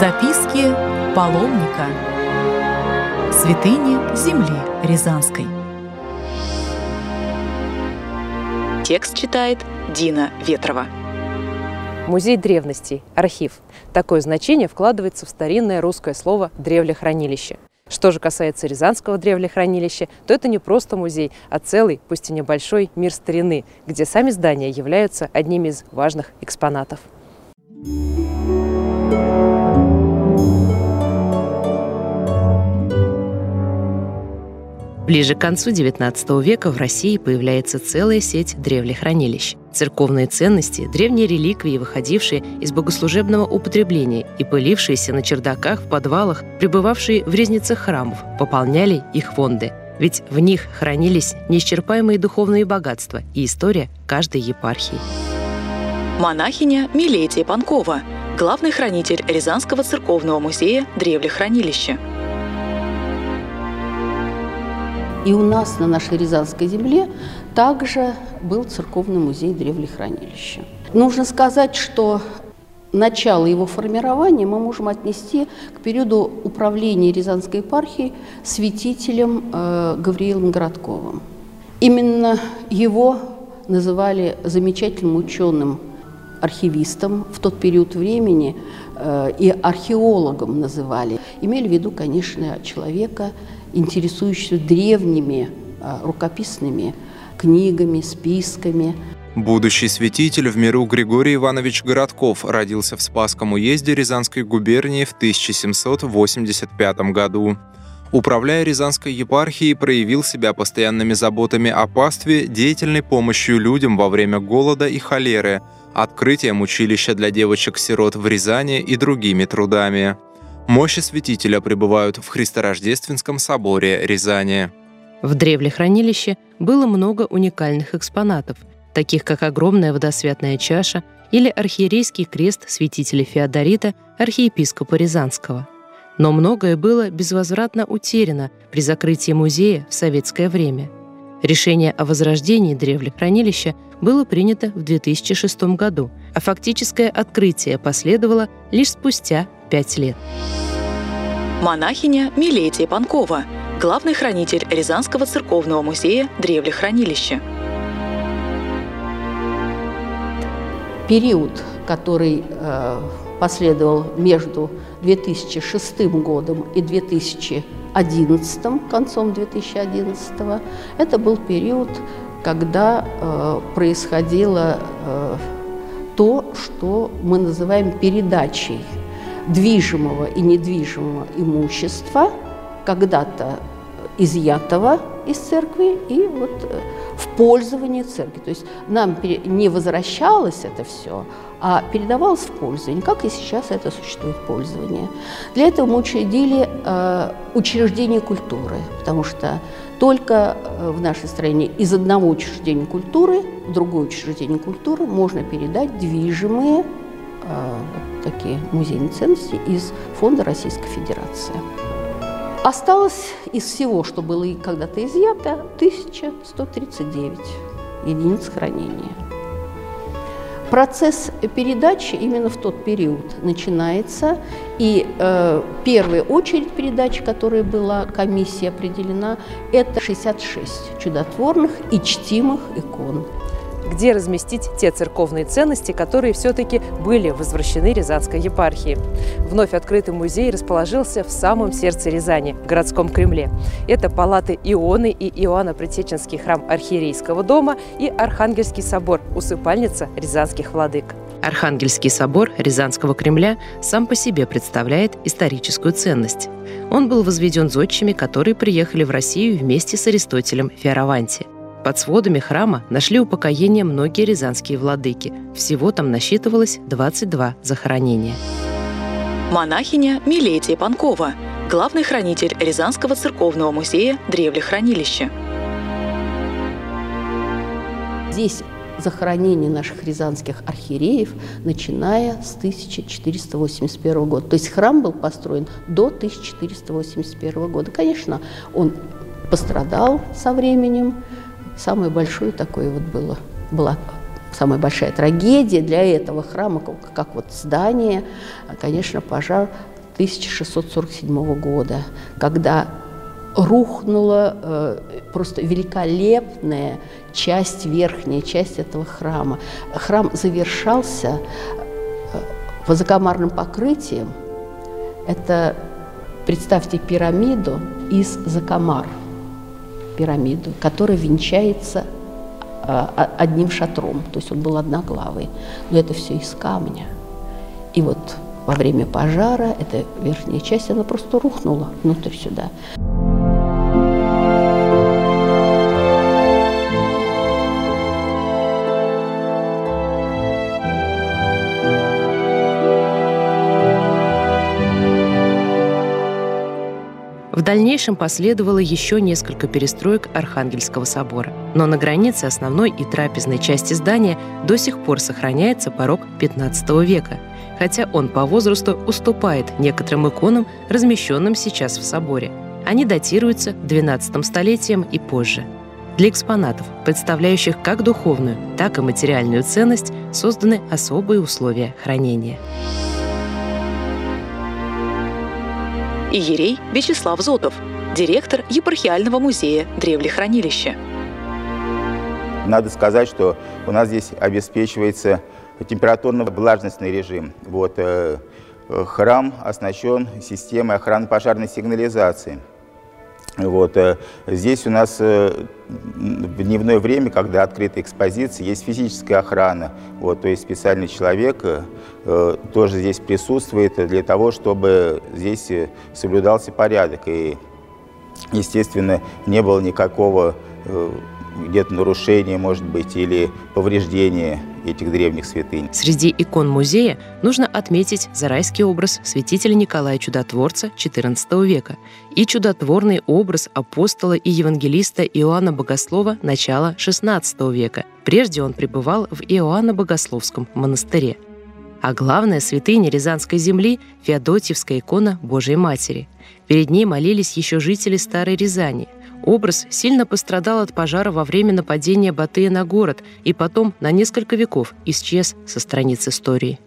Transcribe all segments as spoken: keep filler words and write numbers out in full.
Записки паломника. Святыни земли Рязанской. Текст читает Дина Ветрова. Музей древностей, архив. Такое значение вкладывается в старинное русское слово «древлехранилище». Что же касается Рязанского древлехранилища, то это не просто музей, а целый, пусть и небольшой, мир старины, где сами здания являются одними из важных экспонатов. Ближе к концу девятнадцатого века в России появляется целая сеть древлехранилищ. Церковные ценности, древние реликвии, выходившие из богослужебного употребления и пылившиеся на чердаках, в подвалах, пребывавшие в резницах храмов, пополняли их фонды. Ведь в них хранились неисчерпаемые духовные богатства и история каждой епархии. Монахиня Милетия Панкова, главный хранитель Рязанского церковного музея древлехранилища. И у нас на нашей Рязанской земле также был церковный музей древлехранилища. Нужно сказать, что начало его формирования мы можем отнести к периоду управления Рязанской епархией святителем э, Гавриилом Городковым. Именно его называли замечательным ученым, архивистом в тот период времени э, и археологом называли. Имели в виду, конечно, человека, интересующегося древними э, рукописными книгами, списками. Будущий святитель в миру Григорий Иванович Городков родился в Спасском уезде Рязанской губернии в тысяча семьсот восемьдесят пятом году. Управляя Рязанской епархией, проявил себя постоянными заботами о пастве, деятельной помощью людям во время голода и холеры, открытием училища для девочек-сирот в Рязани и другими трудами. Мощи святителя пребывают в Христорождественском соборе Рязани. В древлехранилище было много уникальных экспонатов, таких как огромная водосвятная чаша или архиерейский крест святителя Феодорита, архиепископа Рязанского. Но многое было безвозвратно утеряно при закрытии музея в советское время. Решение о возрождении древлехранилища было принято в две тысячи шестом году, а фактическое открытие последовало лишь спустя пять лет. Монахиня Милетия Панкова, главный хранитель Рязанского церковного музея древлехранилища. Период, который э, последовал между две тысячи шестым годом и две тысячи одиннадцатым, концом две тысячи одиннадцатого, это был период, когда э, происходило э, то, что мы называем передачей движимого и недвижимого имущества, когда-то изъятого из церкви и вот в пользование церкви. То есть нам не возвращалось это все, а передавалось в пользование, как и сейчас это существует в пользовании. Для этого мы учредили э, учреждение культуры, потому что только в нашей стране из одного учреждения культуры в другое учреждение культуры можно передать движимые э, вот такие музейные ценности из Фонда Российской Федерации. Осталось из всего, что было и когда-то изъято, тысяча сто тридцать девять единиц хранения. Процесс передачи именно в тот период начинается, и э, первая очередь передачи, которая была комиссией определена, это шестьдесят шесть чудотворных и чтимых икон. Где разместить те церковные ценности, которые все-таки были возвращены Рязанской епархии. Вновь открытый музей расположился в самом сердце Рязани, в городском Кремле. Это палаты Ионы и Иоанно-Предтеченский храм Архиерейского дома и Архангельский собор, усыпальница рязанских владык. Архангельский собор Рязанского Кремля сам по себе представляет историческую ценность. Он был возведен зодчими, которые приехали в Россию вместе с Аристотелем в Фиораванте. Под сводами храма нашли упокоение многие рязанские владыки. Всего там насчитывалось двадцать два захоронения. Монахиня Милетия Панкова, главный хранитель Рязанского церковного музея древлехранилища. Здесь захоронение наших рязанских архиереев, начиная с тысяча четыреста восемьдесят первого года. То есть храм был построен до тысяча четыреста восемьдесят первого года. Конечно, он пострадал со временем. Самое большое такое вот было, была самая большая трагедия для этого храма, как, как вот здание, конечно, пожар тысяча шестьсот сорок седьмого года, когда рухнула э, просто великолепная часть, верхняя часть этого храма. Храм завершался э, высокомарным покрытием. Это, представьте, пирамиду из закомар, пирамиду, которая венчается э, одним шатром, то есть он был одноглавый. Но это все из камня. И вот во время пожара эта верхняя часть, она просто рухнула внутрь сюда. В дальнейшем последовало еще несколько перестроек Архангельского собора. Но на границе основной и трапезной части здания до сих пор сохраняется порог пятнадцатого века, хотя он по возрасту уступает некоторым иконам, размещенным сейчас в соборе. Они датируются двенадцатым столетием и позже. Для экспонатов, представляющих как духовную, так и материальную ценность, созданы особые условия хранения. Иерей Вячеслав Зотов, директор епархиального музея Древлехранилища. Надо сказать, что у нас здесь обеспечивается температурно-влажностный режим. Вот, э, храм оснащен системой охраны пожарной сигнализации. Вот, э, здесь у нас э, в дневное время, когда открыта экспозиция, есть физическая охрана. Вот, то есть специальный человек э, тоже здесь присутствует для того, чтобы здесь соблюдался порядок. И, естественно, не было никакого э, где-то нарушения, может быть, или повреждения этих древних святынь. Среди икон музея нужно отметить зарайский образ святителя Николая Чудотворца четырнадцатого века и чудотворный образ апостола и евангелиста Иоанна Богослова начала шестнадцатого века. Прежде он пребывал в Иоанно-Богословском монастыре. А главная святыня Рязанской земли – Феодотьевская икона Божией Матери. Перед ней молились еще жители Старой Рязани. Образ сильно пострадал от пожара во время нападения Батыя на город и потом на несколько веков исчез со страниц истории.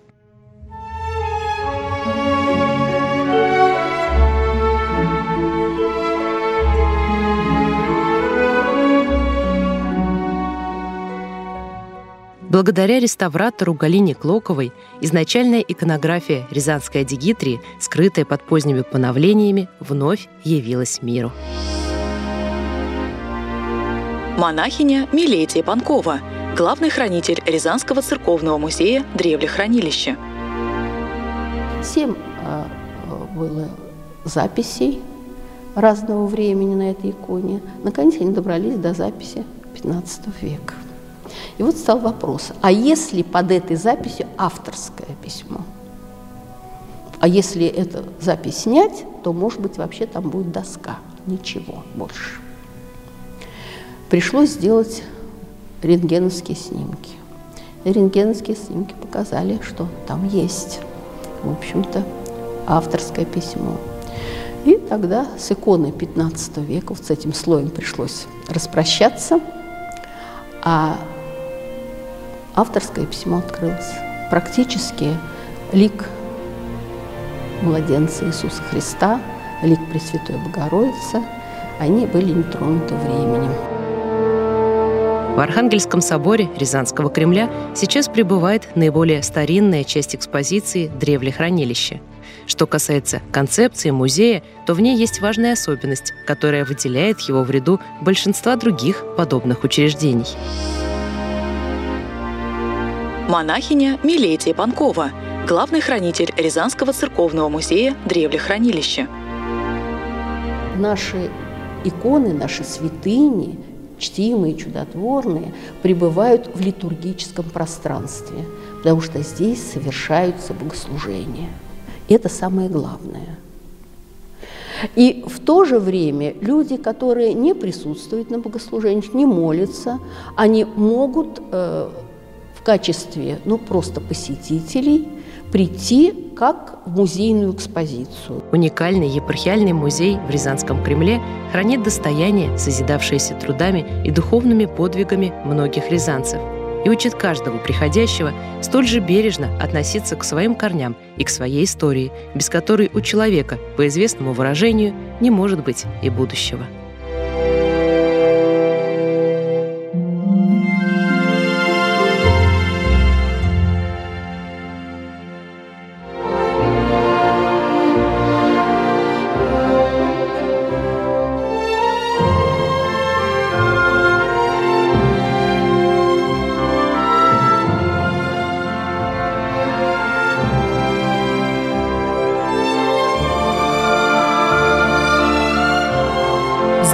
Благодаря реставратору Галине Клоковой изначальная иконография Рязанской Адигитрии, скрытая под поздними поновлениями, вновь явилась миру. Монахиня Милетия Панкова, главный хранитель Рязанского церковного музея Древлехранилища. Семь а, было записей разного времени на этой иконе. Наконец они добрались до записи пятнадцатого века. И вот стал вопрос, а если под этой записью авторское письмо? А если эту запись снять, то, может быть, вообще там будет доска. Ничего больше. Пришлось сделать рентгеновские снимки. И рентгеновские снимки показали, что там есть, в общем-то, авторское письмо. И тогда с иконой пятнадцатого века, вот с этим слоем пришлось распрощаться, а авторское письмо открылось. Практически лик младенца Иисуса Христа, лик Пресвятой Богородицы, они были не тронуты временем. В Архангельском соборе Рязанского Кремля сейчас пребывает наиболее старинная часть экспозиции Древлехранилища. Что касается концепции музея, то в ней есть важная особенность, которая выделяет его в ряду большинства других подобных учреждений. Монахиня Милетия Панкова, главный хранитель Рязанского церковного музея Древлехранилища. Наши иконы, наши святыни, чтимые, чудотворные, пребывают в литургическом пространстве, потому что здесь совершаются богослужения. Это самое главное. И в то же время люди, которые не присутствуют на богослужениях, не молятся, они могут э, в качестве, ну, просто посетителей прийти как в музейную экспозицию. Уникальный епархиальный музей в Рязанском Кремле хранит достояние, созидавшееся трудами и духовными подвигами многих рязанцев. и учит каждого приходящего столь же бережно относиться к своим корням и к своей истории, без которой у человека, по известному выражению, не может быть и будущего.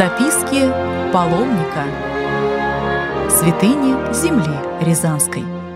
Записки паломника. Святыни земли Рязанской.